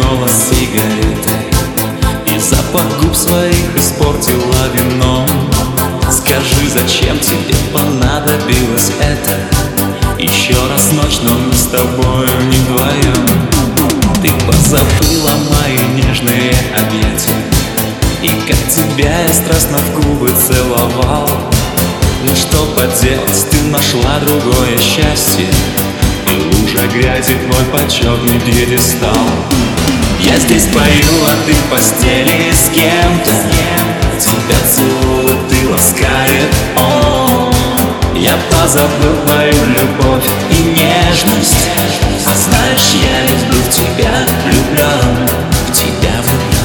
голос сигареты, и запах губ своих испортила вином. Скажи, зачем тебе понадобилось это? Еще раз ночь, но мы с тобою не вдвоем. Ты позабыла мои нежные объятия, и как тебя я страстно в губы целовал. Ну что поделать, ты нашла другое счастье, и лужа грязи твой почетный пьедестал. Я здесь пою, а ты в постели с кем-то. Тебя целует и ласкает он. Я позабыл твою любовь и нежность. А знаешь, я люблю тебя, влюблен в тебя, влюблен.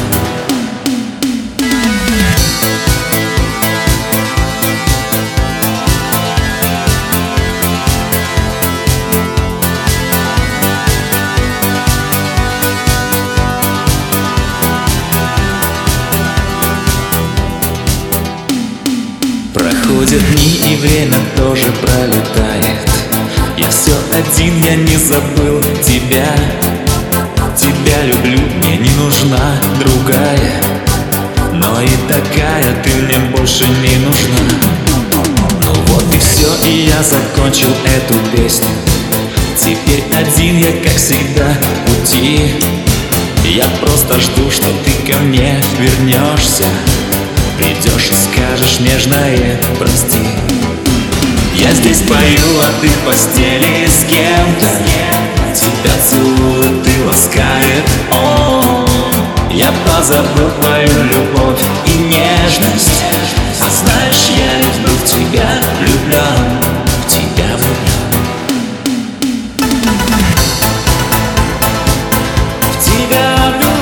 Проходят дни, и время тоже пролетает. Я все один, я не забыл тебя. Тебя люблю, мне не нужна другая, но и такая ты мне больше не нужна. Ну вот и все, и я закончил эту песню. Теперь один я, как всегда, в пути. Я просто жду, что ты ко мне вернешься. Придешь и скажешь нежное прости. Я здесь пою, а ты в постели с кем-то. Тебя целует и ласкает он. Я позабыл твою любовь и нежность. А знаешь, я люблю тебя, влюблен в тебя, влюблен. В тебя влюблен.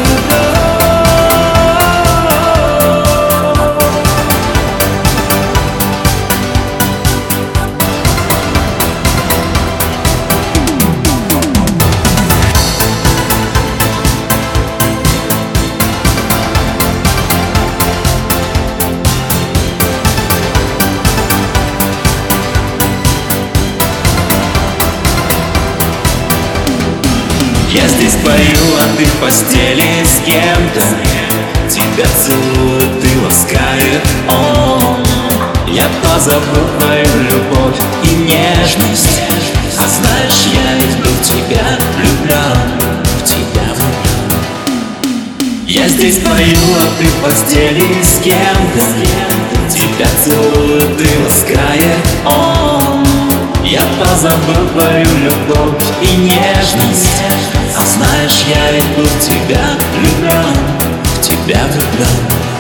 Я здесь пою, а ты в постели с кем-то. Тебя целует и ласкает он. Я позабыл твою любовь и нежность. А знаешь, я люблю тебя, влюблен в тебя, влюблен. Я здесь пою, а ты в постели с кем-то. Тебя целует и ласкает он. Я позабыл твою любовь и нежность. А знаешь, я ведь был в тебя влюблен, в тебя влюблен.